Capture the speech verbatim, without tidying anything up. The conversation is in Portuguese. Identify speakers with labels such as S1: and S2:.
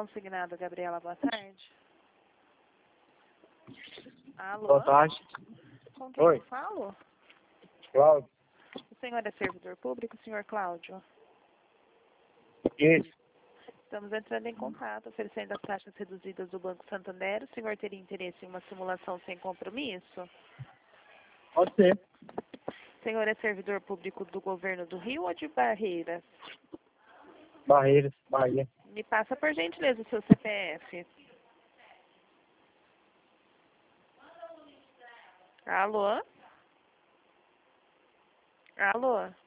S1: consignado, Gabriela, boa tarde. Alô?
S2: Boa tarde.
S1: Com quem
S2: Oi.
S1: eu falo?
S2: Cláudio.
S1: O senhor é servidor público, senhor Cláudio?
S2: Isso.
S1: Estamos entrando em contato, oferecendo as taxas reduzidas do Banco Santander. O senhor teria interesse em uma simulação sem compromisso?
S2: Pode ser.
S1: O senhor é servidor público do governo do Rio ou de Barreiras?
S2: Barreiras, Bahia.
S1: Me passa, por gentileza, o seu C P F. Alô? Alô?